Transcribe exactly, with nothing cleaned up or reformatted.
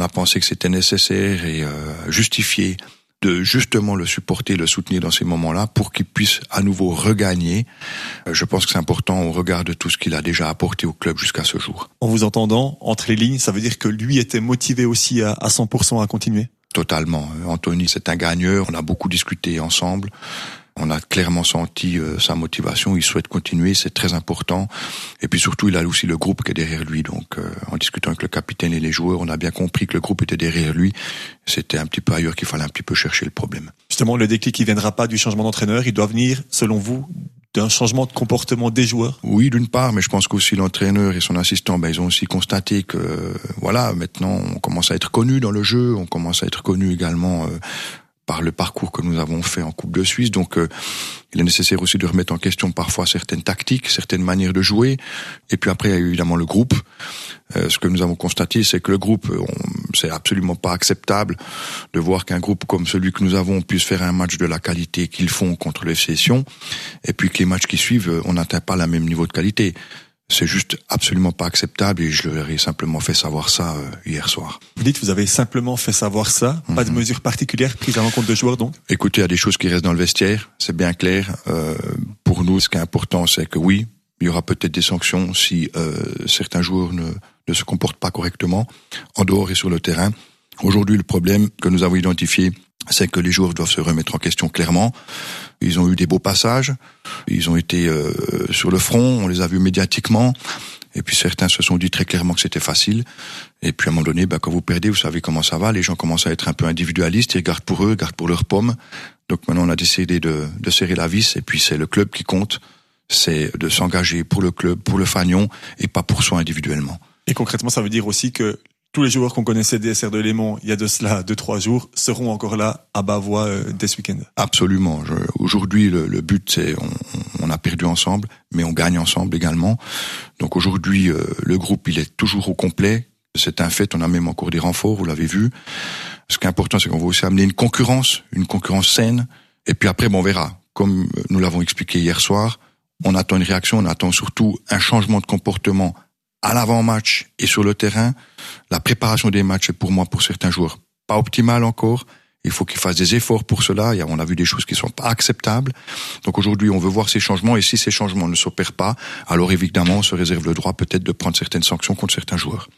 a pensé que c'était nécessaire et euh, justifié de justement le supporter, le soutenir dans ces moments-là pour qu'il puisse à nouveau regagner. Je pense que c'est important au regard de tout ce qu'il a déjà apporté au club jusqu'à ce jour. En vous entendant, entre les lignes, ça veut dire que lui était motivé aussi à, à cent pour cent à continuer? Totalement. Anthony, c'est un gagneur. On a beaucoup discuté ensemble. On a clairement senti euh, sa motivation. Il souhaite continuer, c'est très important. Et puis surtout, il a aussi le groupe qui est derrière lui. Donc, euh, en discutant avec le capitaine et les joueurs, on a bien compris que le groupe était derrière lui. C'était un petit peu ailleurs qu'il fallait un petit peu chercher le problème. Justement, le déclic, il viendra pas du changement d'entraîneur. Il doit venir, selon vous, d'un changement de comportement des joueurs? Oui, d'une part, mais je pense qu'aussi l'entraîneur et son assistant, ben, ils ont aussi constaté que, euh, voilà, maintenant, on commence à être connu dans le jeu. On commence à être connu également euh, par le parcours que nous avons fait en Coupe de Suisse. Donc, euh, il est nécessaire aussi de remettre en question parfois certaines tactiques, certaines manières de jouer. Et puis après, il y a évidemment le groupe. Euh, ce que nous avons constaté, c'est que le groupe, on, c'est absolument pas acceptable de voir qu'un groupe comme celui que nous avons puisse faire un match de la qualité qu'ils font contre le F C Sion, et puis que les matchs qui suivent, on n'atteint pas le même niveau de qualité. C'est juste absolument pas acceptable et je leur ai simplement fait savoir ça euh, hier soir. Vous dites, vous avez simplement fait savoir ça, pas mm-hmm. de mesures particulières prises à l'encontre de joueurs donc? Écoutez, il y a des choses qui restent dans le vestiaire, c'est bien clair. Euh, pour nous, ce qui est important, c'est que oui, il y aura peut-être des sanctions si euh, certains joueurs ne, ne se comportent pas correctement, en dehors et sur le terrain. Aujourd'hui, le problème que nous avons identifié, c'est que les joueurs doivent se remettre en question clairement. Ils ont eu des beaux passages, ils ont été euh, sur le front, on les a vus médiatiquement, et puis certains se sont dit très clairement que c'était facile. Et puis à un moment donné, ben, quand vous perdez, vous savez comment ça va, les gens commencent à être un peu individualistes, ils regardent pour eux, ils regardent pour leurs pommes. Donc maintenant on a décidé de, de serrer la vis, et puis c'est le club qui compte, c'est de s'engager pour le club, pour le fanion, et pas pour soi individuellement. Et concrètement, ça veut dire aussi que tous les joueurs qu'on connaissait D S R de Léman il y a de cela deux, trois jours seront encore là à Bavois euh, dès ce week-end. Absolument. Je, aujourd'hui, le, le but, c'est on, on a perdu ensemble, mais on gagne ensemble également. Donc aujourd'hui, euh, le groupe, il est toujours au complet. C'est un fait, on a même encore des renforts, vous l'avez vu. Ce qui est important, c'est qu'on va aussi amener une concurrence, une concurrence saine. Et puis après, bon, on verra. Comme nous l'avons expliqué hier soir, on attend une réaction, on attend surtout un changement de comportement à l'avant-match et sur le terrain. La préparation des matchs est pour moi, pour certains joueurs, pas optimale encore. Il faut qu'ils fassent des efforts pour cela. On a vu des choses qui sont pas acceptables. Donc aujourd'hui, on veut voir ces changements. Et si ces changements ne s'opèrent pas, alors évidemment, on se réserve le droit peut-être de prendre certaines sanctions contre certains joueurs.